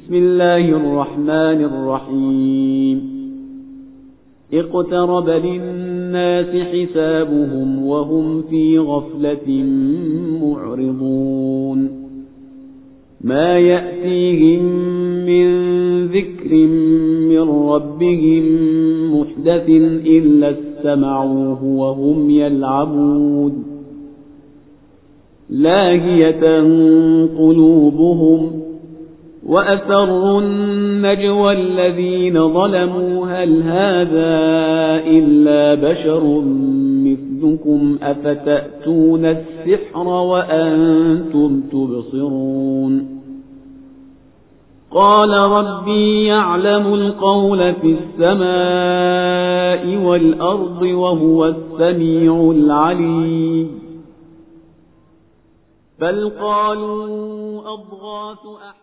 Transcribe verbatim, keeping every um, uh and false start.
بسم الله الرحمن الرحيم اقترب للناس حسابهم وهم في غفلة معرضون ما يأتيهم من ذكر من ربهم محدث إلا استمعوه وهم يلعبون لاهية قلوبهم وأسروا النجوى الذين ظلموا هل هذا إلا بشر مثلكم أفتأتون السحر وأنتم تبصرون قال ربي يعلم القول في السماء والأرض وهو السميع العليم بل قالوا أضغاث أحلام